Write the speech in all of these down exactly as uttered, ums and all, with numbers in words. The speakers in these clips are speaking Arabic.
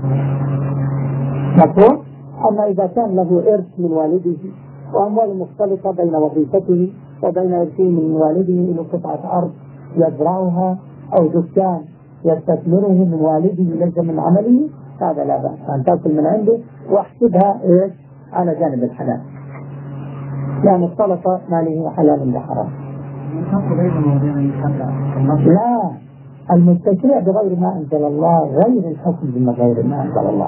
مفهوم؟ أما إذا كان له إرث من والده وأموال مختلطة بين وظيفته وبين إرثه من والده إلى قطعة أرض يزرعها أو دكان يستثمره من والده ليس من عمله، هذا لا بأس أن تأكل من عنده واحسبها إيش على جانب الحلال، يعني اختلط ماله حلال بحرام. لا، المستشرع بغير ما أنزل الله غير الحكم بغير ما أنزل الله.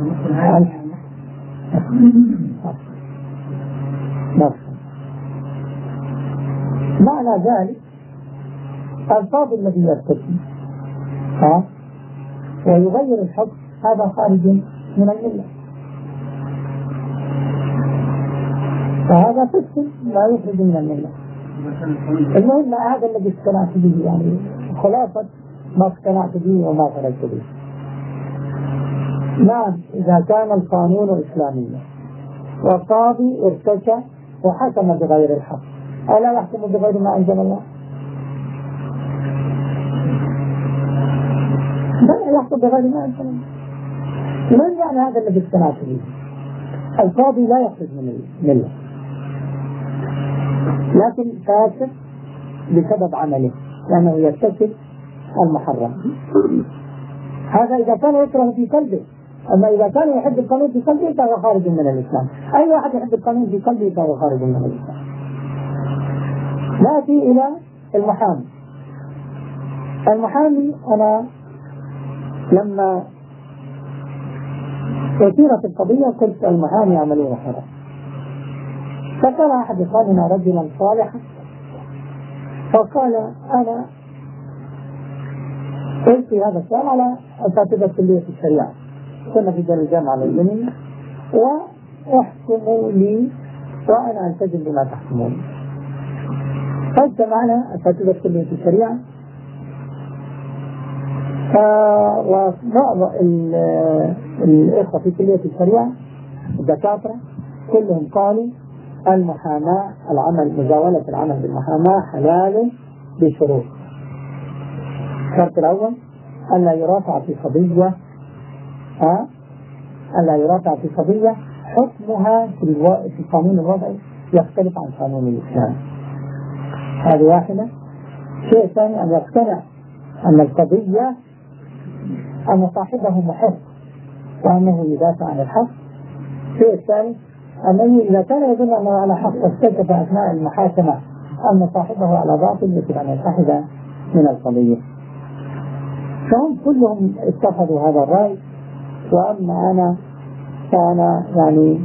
معنى ذلك الفاظ الذي يرتكب ها ويغير الحكم هذا خارج من الملة، فهذا فسق لا يخرج من الملة. المهم هذا الذي اقتنعت به، يعني خلاصة ما اقتنعت به وما خرجت به. نعم، إذا كان القانون إسلاميا والقاضي ارتكى وحكم بغير الحق ألا يحكم بغير ما أنزل الله؟ لا يحكم بغير ما أنزل الله. من يعني هذا الذي اقتنعت به؟ القاضي لا يخرج من الملة لكن فاسد بسبب عمله لأنه يرتكب المحرم. هذا إذا كان يكره في قلبه، أما إذا كان يحب القانون في قلبه فهو خارج من الإسلام. أي واحد يحب القانون في قلبه فهو خارج من الإسلام. نأتي إلى المحامي. المحامي أنا لما أثيرت القضية قلت المحامي عملوه حرام، فكان أحد إخواننا رجلا صالحا فقال أنا قلت هذا السؤال على أساتذة كلية الشريعة، كنا في دار الجامعة الأردنية، واحكموا لي وأنا ألتزم بما تحكمون. فاجتمعنا أساتذة كلية الشريعة وبعض الإخوة في كلية الشريعة الدكاترة كلهم قالوا المحاماة العمل مزاولة العمل بالمحاماة حلال بشروط. الشرط الأول ألا يرافع في قضية ها ألا يرافع في قضية حكمها في, الو... في القانون الوضعي يختلف عن قانون الإسلام. هذه واحدة. شيء ثاني أن يقتنع أن القضية أن صاحبه محق وأنه يدافع عن الحق. شيء ثالث أنه إذا كان يظن أنه على حق واستجب أثناء المحاكمة أن صاحبه على باطل يجب أن ينسحب من القضية. فهم كلهم اتخذوا هذا الرأي، وأما أنا فأنا يعني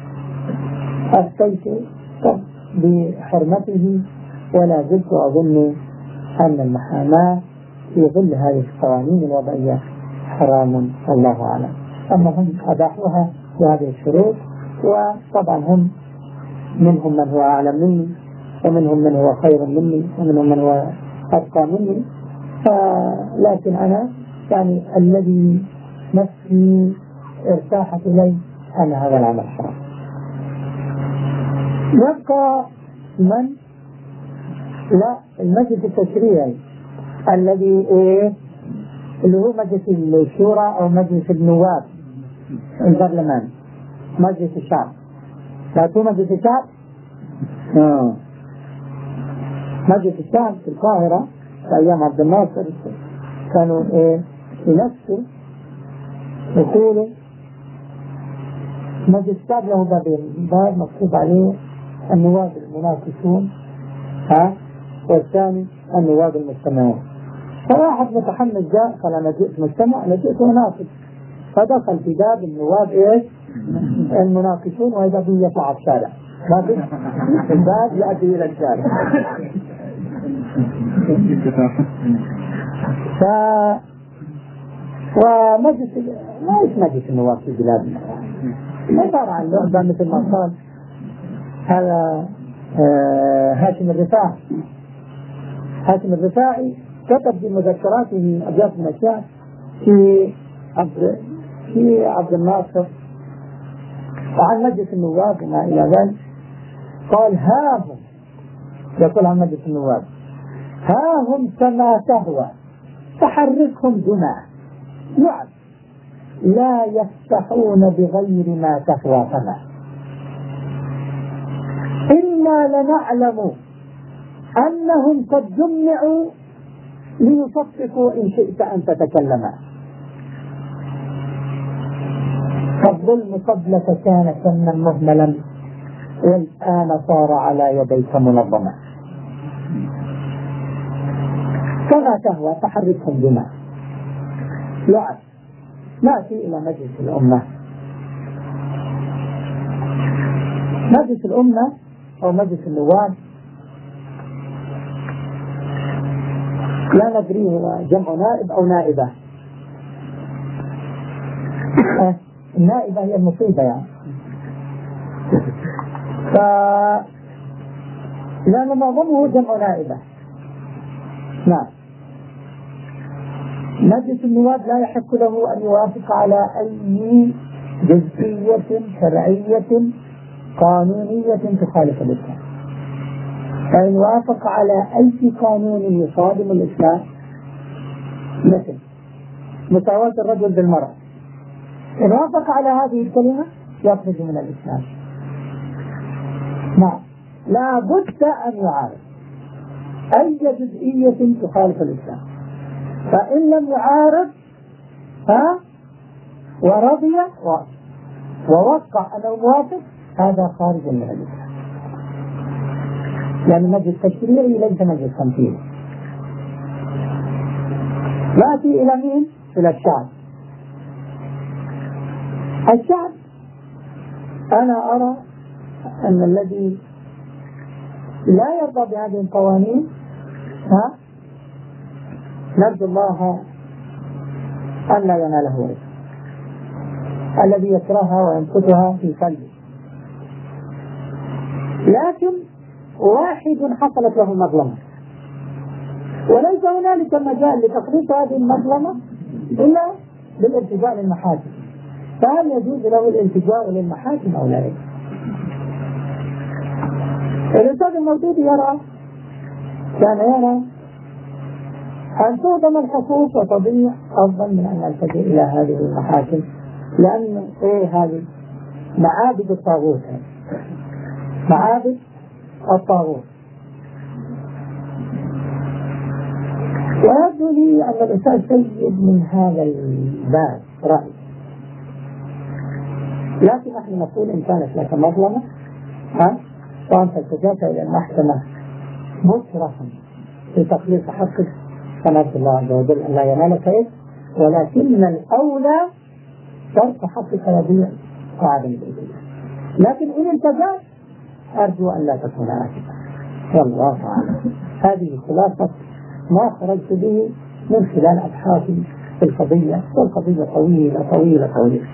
أفتيت بحرمته ولا زلت أظن أن المحاماة في ظل هذه القوانين الوضعية حرام والله أعلم. أما هم أباحوها بهذه الشروط، وطبعا هم منهم من هو أعلم مني ومنهم من هو خير مني ومنهم من هو أتقى مني، لكن أنا يعني الذي نفسي ارتاحت إليه أن هذا العمل حرام. يبقى من لا المجلس التشريعي الذي إيه اللي هو مجلس الشورى أو مجلس النواب البرلمان، مجلس الشعب. لا تو مجلس الشعب آه. مجلس الشعب في القاهرة في أيام عبد الناصر كانوا إيه ينفسوا يقولوا مجلس الشعب له بابين، باب مكتوب عليه النواب المناقشون ها والثاني النواب المجتمعون. فواحد متحمس جاء قال أنا جئت مجتمع أنا جئت مناقش، فدخل في باب النواب إيش المناقشون وإذا به يطلع على الشارع، ما في الباب يأتي إلى الشارع. ف ومجلس ما إيش مجلس النواب في بلادنا عبارة عن لعبة مثل ما قال هذا آه هاشم الرفاعي. هاشم الرفاعي كتب في مذكراته أبيات من الأشياء في عبد في عبد الناصر وعن مجلس النواب وما إلى ذلك. قال ها هم، يقول عن مجلس النواب ها هم كما تهوى فحركهم دماء لعب لا يفتحون بغير ما تهوى فما إنا لنعلم أنهم قد جمعوا ليصفقوا إن شئت أن تتكلم. فالظلم قبلك كان سنا مهملا والآن صار على يديك منظما. كما تهوى تحركهم بما لعب. نأتي إلى مجلس الأمة. مجلس الأمة أو مجلس النواب لا ندري هو جمع نائب أو نائبة. النائبة هي المصيبة يعني. ف لأن معظمه جمع نائبة. نعم. مجلس النواب لا يحق له أن يوافق على أي جزئية شرعية قانونية تخالف الإسلام. فإن وافق على أي قانون يصادم الإسلام مثل مساواة الرجل بالمرأة، إن وافق على هذه الكلمة يخرج من الإسلام. نعم. لا بد أن يعارض أي جزئية تخالف الإسلام. فإن لم يعارض ها ورضي ووقع أنه موافق هذا خارج من الإسلام، لأن مجلس تشريعي ليس مجلس تمثيلي. نأتي إلى مين؟ إلى الشعب. الشعب أنا أرى أن الذي لا يرضى بهذه القوانين ها نرجو الله أن لا يناله رزق. الذي يكرهها ويمقتها في قلبه، لكن واحد حصلت له مظلمة وليس هنالك مجال لتخليص هذه المظلمة إلا بالالتجاء للمحاكم. فهل يجوز له الالتجاء للمحاكم أو لا يجوز؟ الأستاذ الموجود يرى كان يرى أن تهضم الحقوق وتضيع أفضل من أن نلتجئ إلى هذه المحاكم، لأن إيه هذه معابد الطاغوت، معابد الطاغوت. ويبدو لي أن الأستاذ سيد من هذا الباب رأي، لكن نحن نقول إن كانت لك مظلمة ها وأنت التجأت إلى المحكمة بشرة في تخليص حقك فنرجو الله عز وجل أن لا ينالك إيه، ولكن الأولى ترك حقك يضيع وعدم الالتجاء. لكن إن التجأت أرجو أن لا تكون آثما. والله أعلم. هذه خلاصة ما خرجت به من خلال أبحاثي في القضية، والقضية طويلة طويلة طويلة.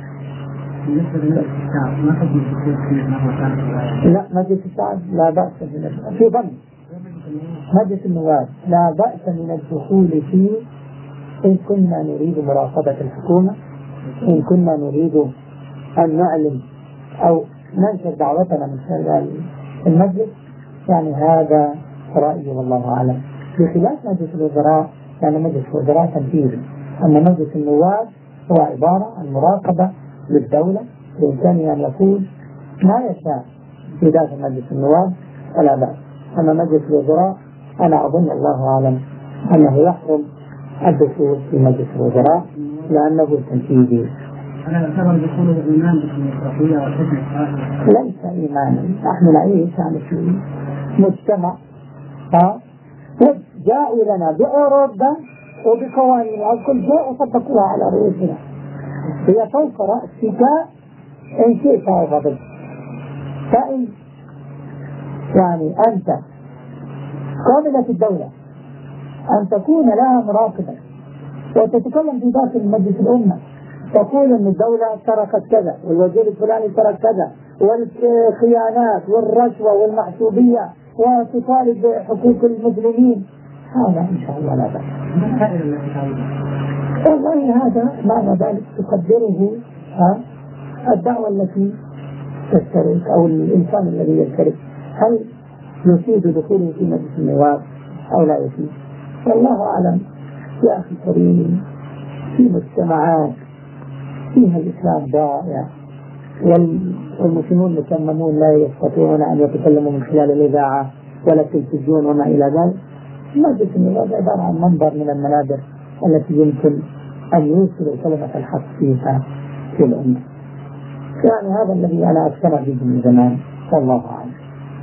لا مجلس الشعب لا بأس في ظن. مجلس النواب لا بأس من الدخول فيه إن كنا نريد مراقبة الحكومة، إن كنا نريد أن نعلم أو ننشر دعوتنا من خلال المجلس. يعني هذا رأيي والله أعلم، بخلاف مجلس الوزراء. يعني مجلس الوزراء تنفيذي، أما مجلس النواب هو عبارة عن مراقبة للدولة، بإمكانه أن يقول ما يشاء في داخل مجلس النواب ولا بأس. أما مجلس الوزراء أنا أظن الله أعلم أنه يحرم الدخول في مجلس الوزراء لأنه تنفيذي. أنا أعتبر دخول الإيمان بالديمقراطية والحكم الحاكم ليس إيمانا. نحن نعيش يعني في مجتمع ها جاءوا لنا بأوروبا وبقوانين الكل جاء وطبقوها على رؤوسنا. هي فوق رأسك إن شئت أو غضبت. فإن يعني أنت قابلة الدولة أن تكون لها مراقبة وتتكلم في داخل مجلس الأمة تقول أن الدولة تركت كذا والوزير الفلاني ترك كذا والخيانات والرشوة والمحسوبية وتطالب بحقوق المظلومين، هذا إن شاء الله لا بأس. والله هذا معنى ذلك تقدره ها الدعوة التي تشترك أو الإنسان الذي يشترك هل يفيد دخوله في مجلس النواب أو لا يفيد. والله أعلم. يا أخي الكريم في مجتمعات فيها الإسلام ضائع، والمسلمون مكممون لا يستطيعون أن يتكلموا من خلال الإذاعة ولا التلفزيون وما إلى ذلك. نجد أن هذا عبارة عن منبر من المنابر التي يمكن أن يوصل كلمة الحق فيها في الأمة. يعني هذا الذي أنا أقتنع به من زمان، والله أعلم.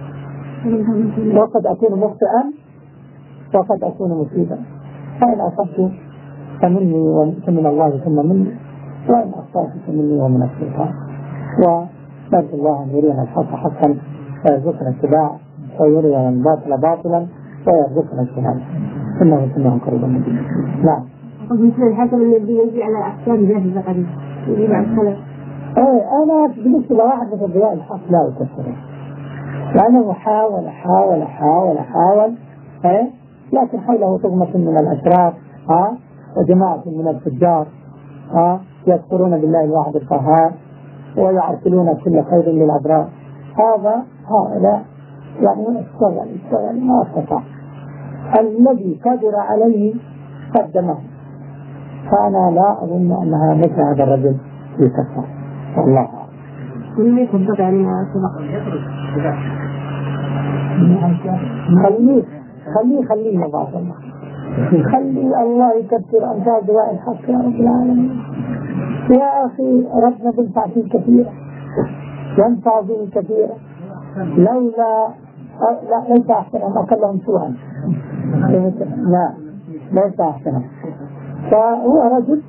وقد أكون مخطئا وقد أكون مصيبا، فإن أصبت فمني فمن الله ثم مني، وإن أخطأت فمني ومن الشيطان. ونرجو الله أن يرينا الحق حقا ويرزقنا اتباعه، ويرينا الباطل باطلا ويرزقنا اجتنابه، إنه سميع قريب مجيب. نعم. مثل الحكم الذي يجي على أحكام جاهزة قريب يجي بعد خلق. إيه أنا بالنسبة لواحد مثل ضياء الحق لا أكثره، لأنه حاول حاول حاول حاول إيه لكن حوله طغمة من الأشرار ها وجماعة من الفجار ها يذكرون بالله الواحد القهار ويعرفلون كل خير للأبرار. هذا هؤلاء يعني اشتغل اشتغل ما استطاع، الذي قدر عليه قدمه، فأنا لا أظن أنها مثل هذا الرجل يكفر. والله أعلم. كل يصدق يعني ما سبق. خليه خليه خليه يا بعض الله خلي الله يكثر أمثال دواء الحق يا رب العالمين. يا أخي ربنا بنفع فيه كثيرا، ينفع فيه كثيرا، لولا لا ليس أحسنهم أقلهم سوءا. لا ليس أحسنهم. فهو رجل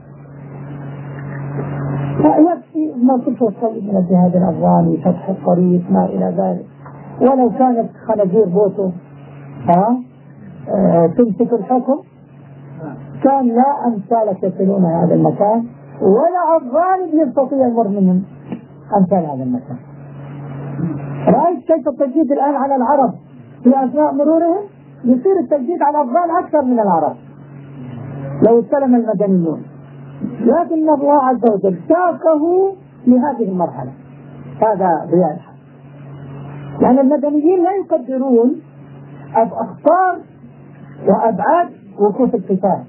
يكفي ما كنت يصلي من الجهاد الأفغاني، فتح الطريق ما إلى ذلك، ولو كانت خنازير بوته ها أه تمسك الحكم كان لا أمثالك يصلون هذا المكان، ولا الظالم يستطيع المر منهم أمثال هذا المكان. رأيت كيف التجديد الآن على العرب في أثناء مرورهم؟ يصير التجديد على الأفغان أكثر من العرب لو استلم المدنيون، لكن الله عز وجل ساقه لهذه المرحلة. هذا ضياء الحق، لأن المدنيين لا يقدرون أخطار وأبعاد وقوف القتال.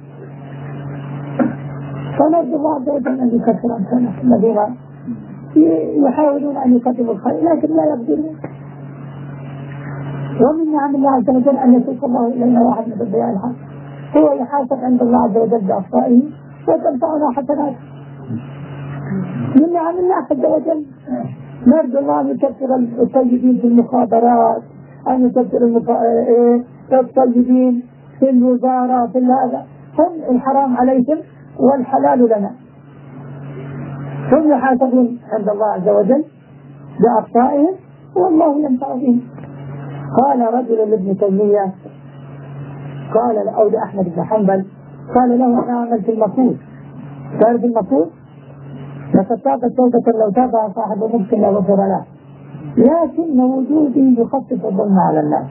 فنرجو الله عز وجل أن يكفر أمثالنا الذين يحاولون أن يقدموا الخير لكن لا يقدرون. ومن نعم الله عز وجل أن يسوق الله إلينا واحد من ضياء الحق، هو يحاسب عند الله عز وجل بأخطائه وتنفعنا حسنات. من نعم الله عز وجل. نرجو الله أن يكفر الطيبين في المخابرات، أن يكفر الطيبين في الوزارة في هذا، هم الحرام عليهم والحلال لنا، هم يحاسبون عند الله عز وجل بأخطائهم والله ينفع بهم. قال رجل لابن تيمية قال أو لأحمد بن حنبل قال له أنا عملت المفروض، تعرف المفروض؟ لقد تابت توبة لو تابع صاحب ممكن لا غفر له، لكن وجودي يخفف الظلم على الناس.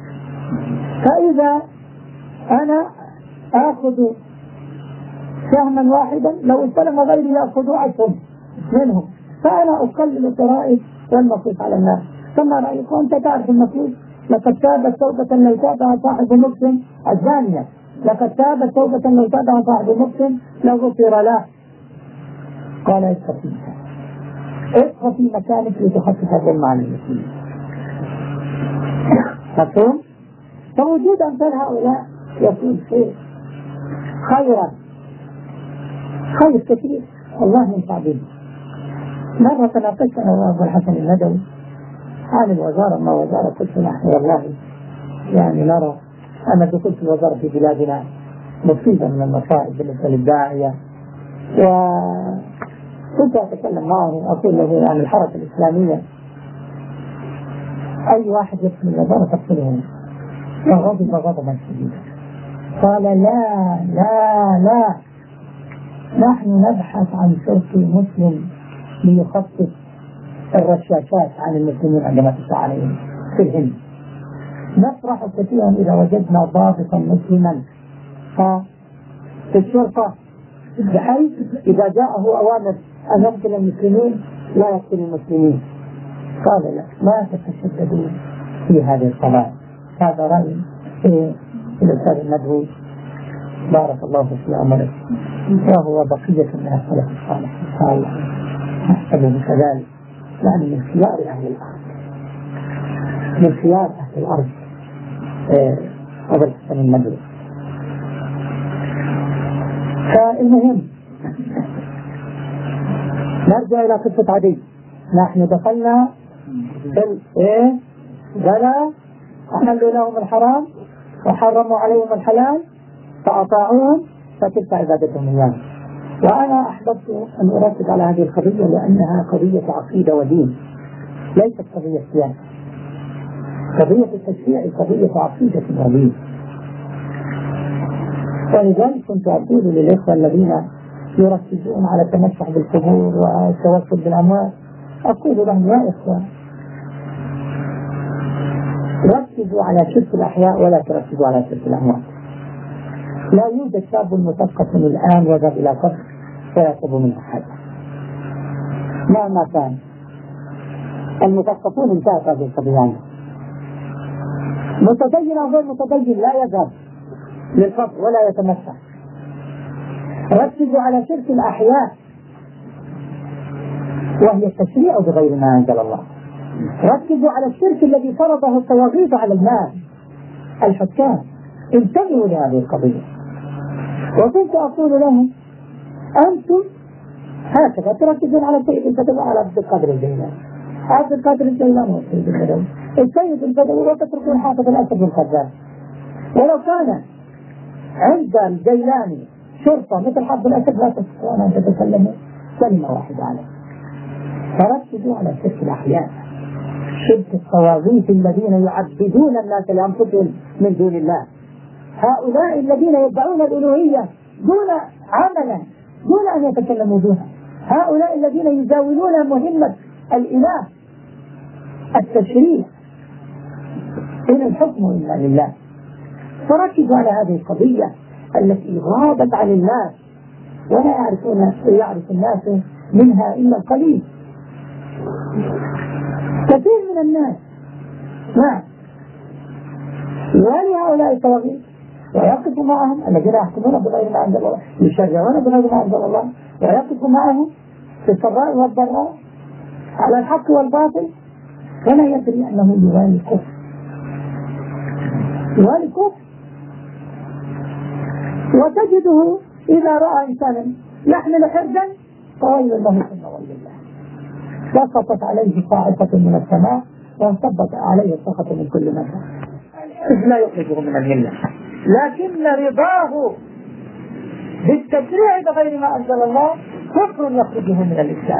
فإذا أنا آخذ سهما واحدا لو استلم غيري يأخذ عشرا منهم، فأنا أقلل الضرائب والمصروف على الناس. ثم رأيك وأنت تعرف المفروض لقد تابت توبة لو تابع صاحب مقسم الزانية، لقد تابت توبة لو تابع صاحب مقسم لو غفر له. قال ابقى في ابقى في مكانك لتخفف الظلم عن المسلمين. مفهوم؟ فوجود أمثال هؤلاء يكون خير خيرا خير كثير الله ينفع به. مرة تناقشت أنا وأبو الحسن الندوي عن الوزارة، ما وزارة قلت نحن والله يعني نرى أن دخلت الوزارة في بلادنا مصيبة من المصائب بالنسبة للداعية. وكنت أتكلم معه أقول له عن الحركة الإسلامية أي واحد يدخل الوزارة تقتله، فغضب غضبا شديدا. قال لا لا لا نحن نبحث عن شرطي مسلم ليخفف الرشاشات عن المسلمين عندما تشاع عليهم في الهند. نفرح كثيرا إذا وجدنا ضابطا مسلما في الشرطة بحيث إذا جاءه أوامر أن يقتل المسلمين لا يقتل المسلمين. قال لا ما تتشددون في هذه القضايا. هذا رأي في الأستاذ الندوي بارك الله في عمرك، وهو بقية من السلف الصالح إن شاء الله نحسبه كذلك، يعني من خيار أهل الأرض، من خيار أهل الأرض أبو الحسن المدني. فالمهم نرجع إلى قصة عدي. نحن دخلنا في إيه؟ بلى أحلوا لهم الحرام وحرموا عليهم الحلال فأطاعوهم فتلك عبادتهم إياه. وأنا أحببت أن أركز على هذه القضية لأنها قضية عقيدة ودين، ليست قضية سياسة. قضية التشريع قضية عقيدة ودين. ولذلك كنت أقول للإخوة الذين يركزون على التمسح بالقبور والتوسل بالأموات، أقول لهم يا إخوة ركزوا على شرك الأحياء ولا تركزوا على شرك الأموات. لا يوجد شاب مثقف الآن يذهب إلى قبر فيطلب منه حاجة مهما كان. المثقفون انتهت هذه القضية. متدين أو غير متدين لا يذهب للقبر ولا يتمسح. ركزوا على شرك الأحياء وهي التشريع بغير ما أنزل الله. ركزوا على الشرك الذي فرضه الطواغيت على الناس الحكام. انتبهوا لهذه القضية. وكنت أقول لهم أنتم هكذا تركزون على السيد البدوي على عبد القادر الجيلاني، عبد القادر الجيلاني والسيد البدوي، السيد البدوي وتتركون حافظ الأسد الخزاز. ولو كان عند الجيلاني شرطة مثل حافظ الأسد لا تستطيعون أن تتكلموا كلمة واحدة عليه. فركزوا على شرك الأحياء، شرك الطواغيت الذين يعبدون الناس لأنفسهم من دون الله. هؤلاء الذين يدعون الألوهية دون عملا دون أن يتكلموا بها. هؤلاء الذين يزاولون مهمة الإله التشريع إن الحكم إلا لله. فركزوا على هذه القضية التي غابت عن الناس ولا يعرفون يعرف الناس منها إلا القليل. كثير من الناس نعم يوالي هؤلاء الطواغيت ويقف معهم الذين يحكمون بغير ما أنزل الله، يشرعون بغير ما أنزل الله، ويقف معهم في السراء والضراء على الحق والباطل ولا يدري أنه يوالي كفر. يوالي كفر. وتجده إذا رأى إنسانا يحمل حرجا فويل له ثم ويل الله، سقطت عليه صاعقة من السماء وانصبت عليه السخط من كل مكان. لا يخرجه من الملة، لكن رضاه بالتشريع بغير ما أنزل الله كفر يخرجه من الإسلام.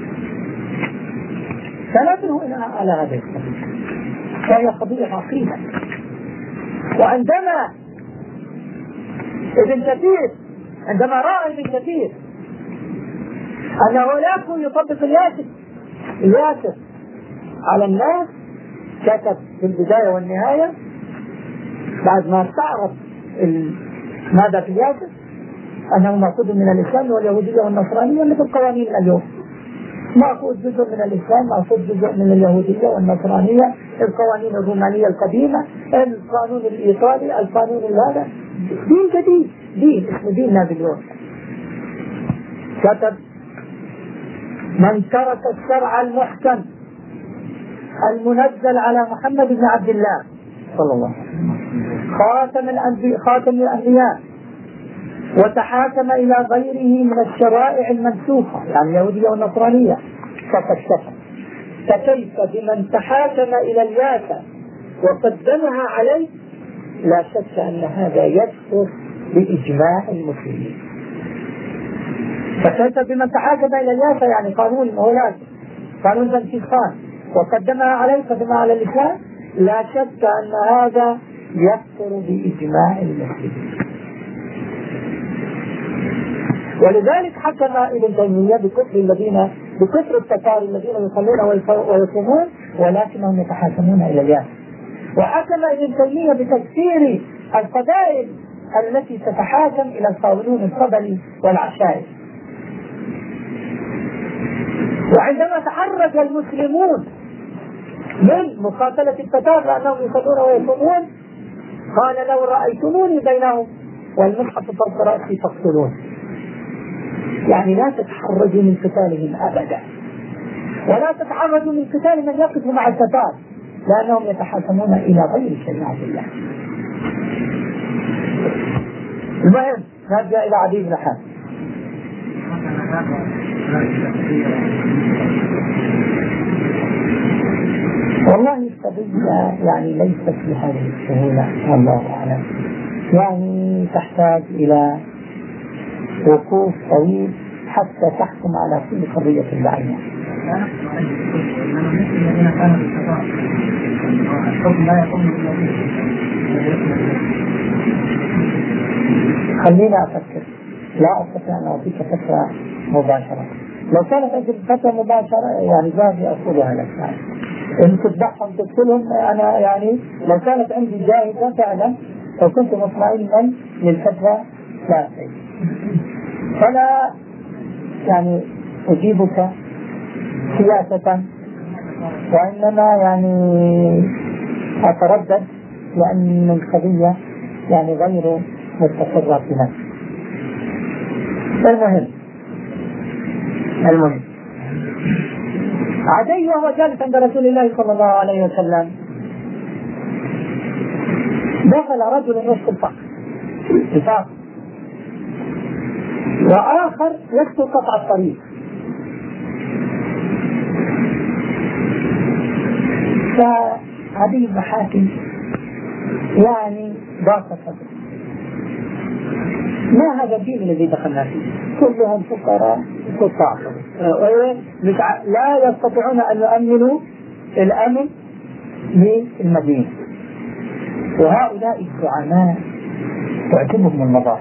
فنبه إلى على هذه القضية، فهي قضية عقيدة. وعندما ابن كثير عندما رأى ابن كثير أن هؤلاء يطبق الياسر الياسر على الناس، كتب في البداية والنهاية بعد ما استعرض ماذا في الياسر أنه مأخوذ من الإسلام واليهودية والنصرانية مثل قوانين اليوم، مأخوذ جزء من الإسلام، مأخوذ جزء من اليهودية والنصرانية، القوانين الرومانية القديمة، القانون الإيطالي، القانون هذا دين جديد، دين اسمه دين نابليون. كتب من ترك الشرع المحكم المنزل على محمد بن عبد الله صلى الله عليه وسلم خاتم الأنبياء خاتم الأنبياء وتحاكم إلى غيره من الشرائع المنسوخة يعني اليهودية والنصرانية فقد كفر. فكيف بمن تحاكم إلى الياسر وقدمها عليه؟ لا شك أن هذا يكفر بإجماع المسلمين. فكيف بمن تحاكم إلى الياسر يعني قانون هولاند قانون جنكيز خان وقدمها عليه قدمها على الإسلام؟ لا شك أن هذا يكفر بإجماع المسلمين. ولذلك حكم ابن تيمية بكفر الذين بكفر التتار الذين يصلون ويصومون ولكنهم يتحاكمون إلى الياسر. وحكم ابن تيمية بتكفير القبائل التي تتحاكم إلى الصابرون القبلي والعشائر. وعندما تحرك المسلمون من مقاتلة التتار لأنهم يصلون ويصومون قال لو رأيتموني بينهم والمصحف فوق رأسي فاقتلون. يعني لا تتحرجوا من قتالهم أبدا، ولا تتعرضوا من قتال من يقف مع التتار، لأنهم يتحاكمون إلى غير شريعة الله. المهم نرجع إلى عدي بن حاتم. والله القضية يعني ليست بهذه السهولة، والله أعلم، يعني تحتاج إلى وقوف طويل حتى تحكم على كل قضية بعينها. خلينا أفكر، لا أستطيع أن أعطيك فترة مباشرة. لو كانت عندي فترة مباشرة يعني جاهزة أقولها لك، يعني إن تتبعهم تدخلهم، أنا يعني لو كانت عندي جاهزة فعلا لو كنت مطمئنا للفترة لا شيء، فلا يعني أجيبك سياسة، وإنما يعني أتردد لأن القضية يعني غير مستقرة في نفسي. المهم المهم عدي وهو جالس عند رسول الله صلى الله عليه وسلم دخل رجل يشكو الفقر وآخر يشكو قطع الطريق، فعدي بن حاتم يعني ضاق صدره، ما هذا الدين الذي دخلنا فيه؟ كلهم فقراء قطاع، لا يستطيعون أن يؤمنوا الأمن للمدينة، وهؤلاء الزعماء تعجبهم المظاهر،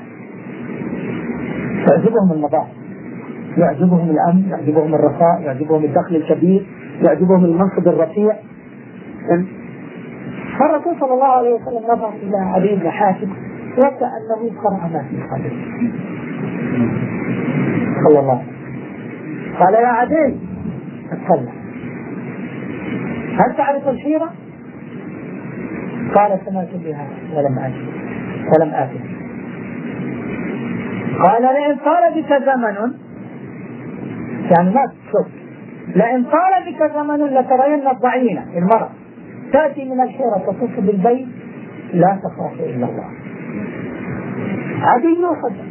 يعجبهم المظاهر، يعجبهم الأمن، يعجبهم الرخاء، يعجبهم الدخل الكبير، يعجبهم المنصب الرفيع. فالرسول صلى الله عليه وسلم نظر إلى عدي بن حاتم وكأنه قرأ ما في قلبه صلى الله عليه وسلم. قال يا عدي اتكلم، هل تعرف الحيرة؟ قال سمعت بها ولم آتي ولم آتي. قال لئن طال بك زمن، يعني ما تشك، لئن طال بك زمن لترين الضعينة المرأة تأتي من الحيرة تطوف بالبيت لا تخاف إلا الله. عدي يوحد.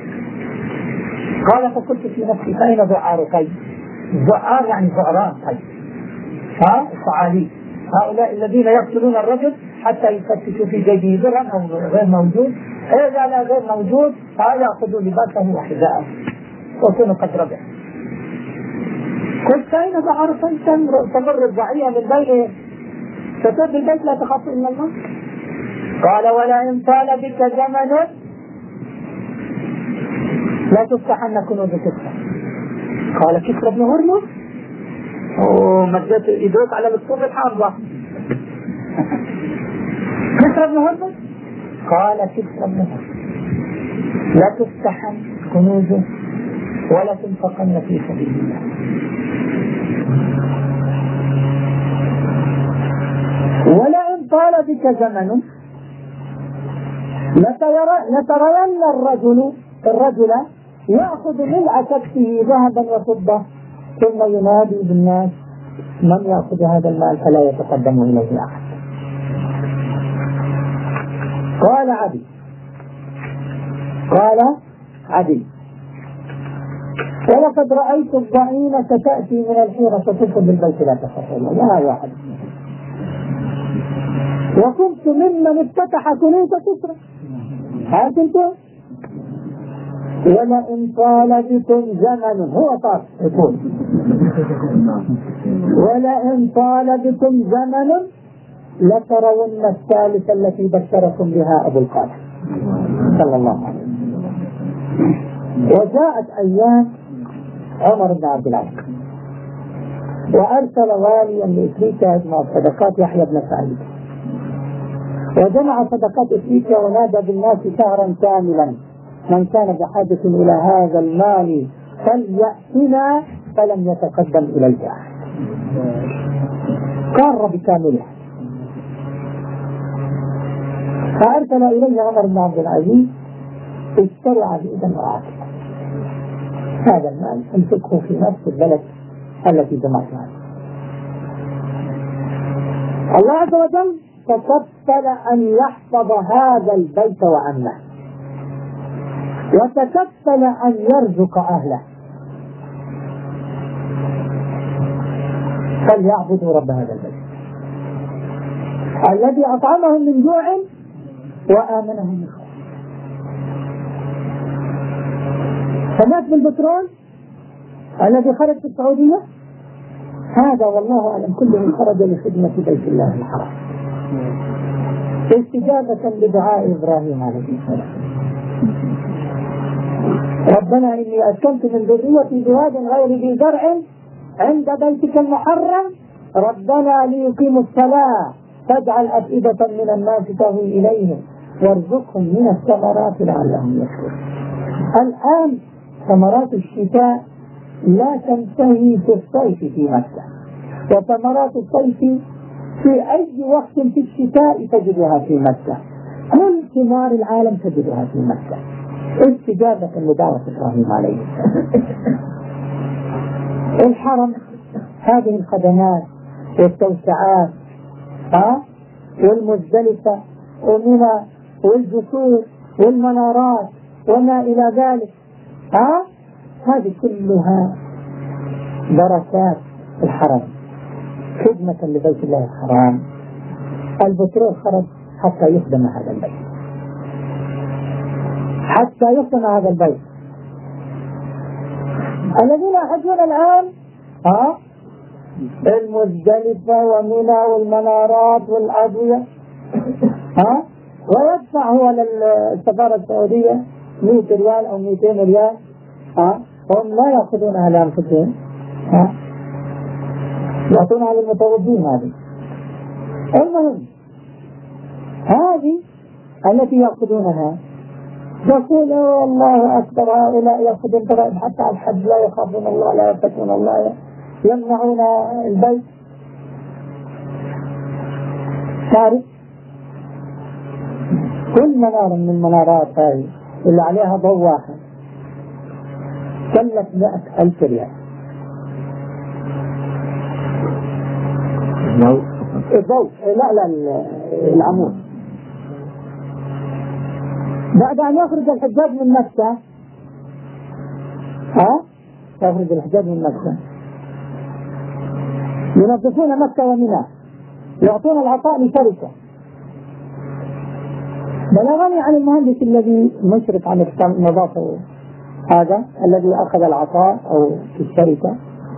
قال فقلت في نفسي فأين ذعار طيب؟ ذعار يعني ذعران طيب، ها الصعاليك، هؤلاء الذين يقتلون الرجل حتى يفتشوا في جيبه درهم أو غير موجود، إذا لا غير موجود فيأخذوا لباسه وحذاءه وكونوا قد ربح. قلت فأين ذعار طيب تمر الضعية من بين فتر البيت لا تخاف إلا الله؟ قال ولئن طال بك زمن لا تفتحن كنوز كسرى. قال كسرى بن هرمز، ومدت يدوك على الصوف الحافظة. كسرى بن هرمز؟ قال كسرى بن هرمز لا تفتحن كنوزه ولا تنفقن في سبيل الله. ولئن طال بك زمن لترين الرجل الرجل يأخذ ملء كفه ذهبا وفضة ثم ينادي بالناس من يأخذ هذا المال فلا يتقدم إليه أحد. قال عدي قال عدي ولقد رأيت الضعينة تأتي من الحيرة فتدخل بالبيت لا تخاف إلا الله. يا واحد، وكنت ممن افتتح كنوز كسرى. ها كنتم ولئن طال بكم زمن، هو طال يقول ولئن طال بكم زمن لترون الثالثة التي بشركم بها أبو القاسم صلى الله عليه وسلم. وجاءت أيام عمر بن عبد العزيز وأرسل واليا لإفريقيا يجمع صدقات يحيى بن سعيد، وجمع صدقات إفريقيا ونادى بالناس شهرا كاملا من كان بحاجة إلى هذا المال فليأتنا، فلم يتقدم إلى الجاهل. قار بكامله. فأرسل إليه عمر بن عبد العزيز اشتروا بإذن وعاتق هذا المال امسكه في نفس البلد التي جمعتها. الله عز وجل تكفل أن يحفظ هذا البيت وأمنه، وتكفل أن يرزق أهله، فليعبدوا رب هذا البيت الذي أطعمهم من جوع وآمنهم من خوف. سمعت بالبترول الذي خرج في السعودية، هذا والله أعلم كله خرج لخدمة بيت الله الحرام استجابة لدعاء إبراهيم عليه السلام. ربنا إني أسكنت من ذريتي بواد غير ذي زرع عند بيتك المحرم ربنا ليقيموا الصلاة فاجعل أفئدة من الناس تهوي إليهم وارزقهم من الثمرات لعلهم يشكرون. الآن ثمرات الشتاء لا تنتهي في الصيف في مكة، وثمرات الصيف في أي وقت في الشتاء تجدها في مكة، كل ثمار العالم تجدها في مكة استجابة لدعوة إبراهيم عليه السلام. الحرم هذه الخدمات والتوسعات ها والمزدلفة ومنى والجسور والمنارات وما إلى ذلك، ها هذه كلها بركات الحرم خدمة لبيت الله الحرام. البترول خرج حتى يخدم هذا البيت، حتى يخدم هذا البيت. الذين يحجون الآن ها المزدلفة ومنى والمنارات والأدوية ها ويدفع هو للسفارة السعودية مئة ريال أو مئتين ريال، ها هم لا يأخذونها لأنفسهم، ها يعطونها للمتوظفين. هذه المهم هذه التي يأخذونها يقول الله أكبر هؤلاء يأخذون ضرائب حتى على الحج لا يخافون الله لا يتقون الله يمنعون البيت. تعرف كل منارة من المنارات هذه اللي عليها ضوء واحد كلف مئة ألف ريال. الضوء لا لا العمود. بعد أن يخرج الحجاج من مكة ها يخرج الحجاج من مكة ينظفون مكة ومنى يعطون العطاء لشركة. بلغني عن المهندس الذي مشرف على النظافة هذا الذي أخذ العطاء أو في الشركة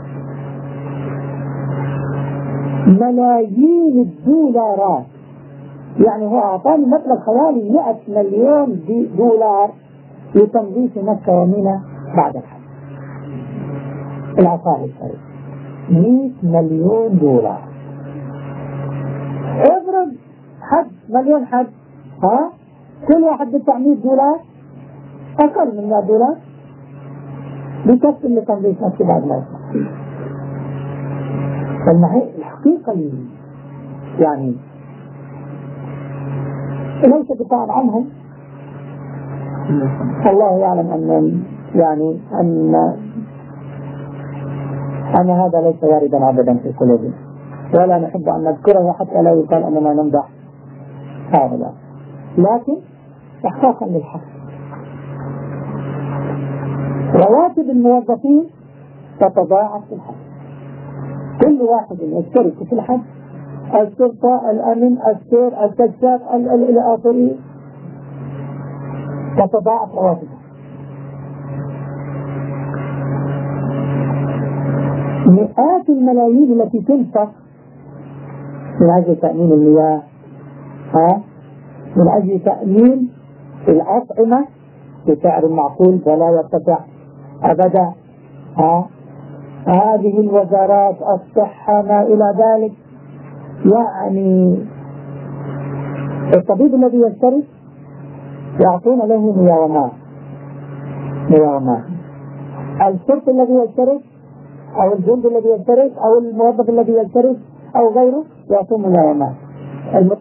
ملايين الدولارات، يعني هو أعطاني مبلغ حوالي مئة مليون دولار لتنظيف مكة ومنى بعد الحج. العطاء الشركة مئة مليون دولار. اضرب حج مليون حج ها كل واحد بدفع مئة دولار أقل من مئة دولار بكفي لتنظيف مكة بعد ما يصنع. الحقيقة يعني ليس دفاعا عنهم، الله يعلم أن يعني أن أن هذا ليس واردا أبدا في قلوبنا، ولا نحب أن نذكره حتى لا يقال أننا نمدح هؤلاء، لكن إحقاقا للحق. رواتب الموظفين تتضاعف في الحج، كل واحد يشترك في الحج، الشرطة الأمن السير الكشاف إلى آخره، تتضاعف رواتبه. مئات الملايين التي تنفق من أجل تأمين المياه ها من أجل تأمين الأطعمة بسعر معقول ولا يرتفع أبدا، ها هذه الوزارات الصحة ما إلى ذلك. يعني الطبيب الذي يشترك يعطون له مياه وماء مياه وماء، الشرط الذي يشترك أو الجند الذي يشترك أو الموظف الذي يشترك أو غيره يعطون مياه وماء.